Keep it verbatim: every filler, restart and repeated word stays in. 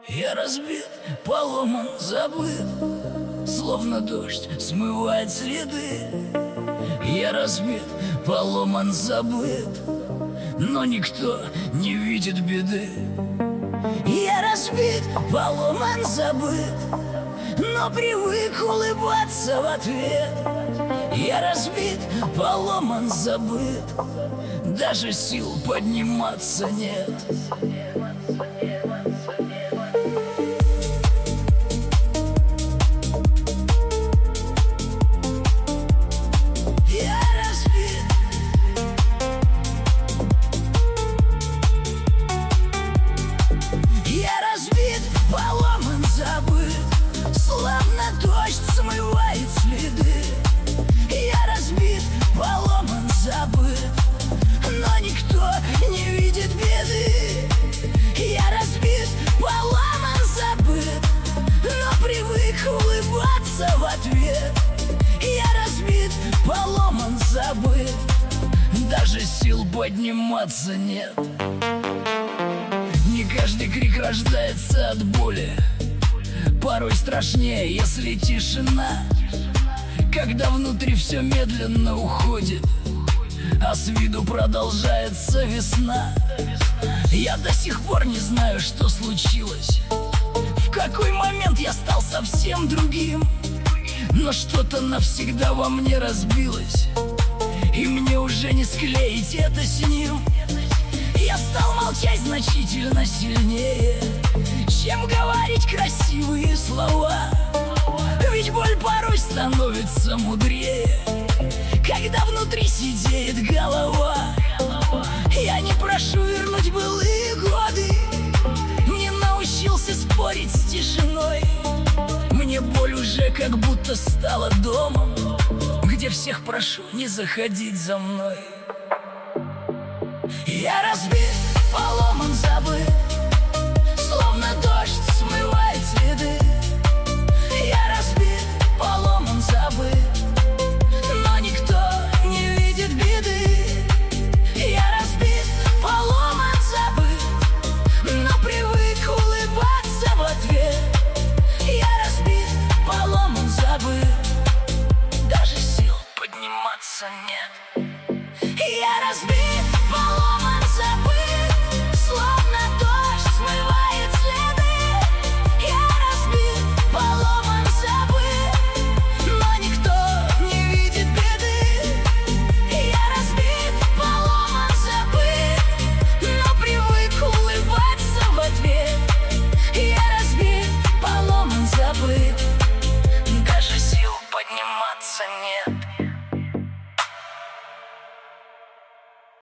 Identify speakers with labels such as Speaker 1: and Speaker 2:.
Speaker 1: Я разбит, поломан, забыт, словно дождь смывает следы. Я разбит, поломан, забыт, но никто не видит беды. Я разбит, поломан, забыт, но привык улыбаться в ответ. Я разбит, поломан, забыт, даже сил подниматься нет. Поломан, забыт, словно дождь смывает следы. Я разбит, поломан, забыт, но никто не видит беды. Я разбит, поломан, забыт, но привык улыбаться в ответ. Я разбит, поломан, забыт, даже сил подниматься нет. Не каждый крик рождается от боли, порой страшнее, если тишина. Когда внутри все медленно уходит, а с виду продолжается весна. Я до сих пор не знаю, что случилось, в какой момент я стал совсем другим. Но что-то навсегда во мне разбилось, и мне уже не склеить это с ним. Я стал молчать значительно сильнее, чем говорить красивые слова. Ведь боль порой становится мудрее, когда внутри сидеет голова. Я не прошу вернуть былые годы, не научился спорить с тишиной. Мне боль уже как будто стала домом, где всех прошу не заходить за мной. Я разбит, поломан, забыт, словно дождь смывает следы. Я разбит, поломан, забыт, но никто не видит беды. Я разбит, поломан, забыт, но привык улыбаться в ответ. Я разбит, поломан, забыт, даже сил подниматься нет. Я разбит, поломан, забыт, словно дождь смывает следы. Я разбит, поломан, забыт, но никто не видит беды. Я разбит, поломан, забыт, но привык улыбаться в ответ. Я разбит, поломан, забыт, даже сил подниматься нет.